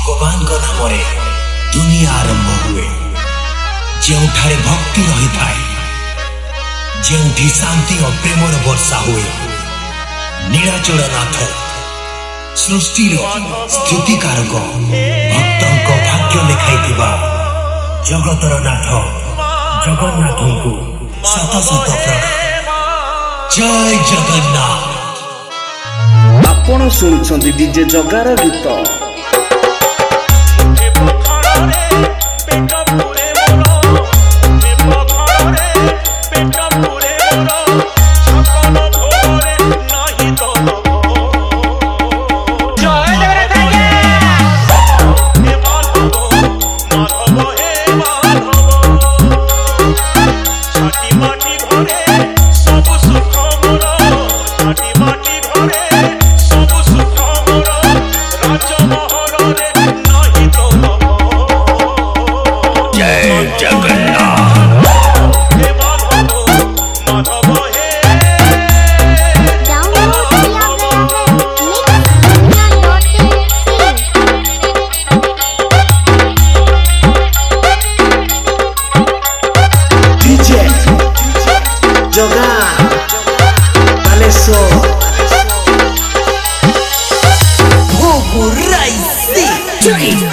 भगवान का नाम दुनिया आरंभ हुए जोठारे भक्ति रही थाए जोठी शांति और प्रेमर वर्षा हुए नीलाचल नाथ सृष्टि स्तुतिकारक भक्त भाग्य लिखाई जगतर नाथ जगन्नाथ को शत शत प्रणाम। जय जगन्नाथ। आपण सुनुछंती डीजे जगार गीत। Three.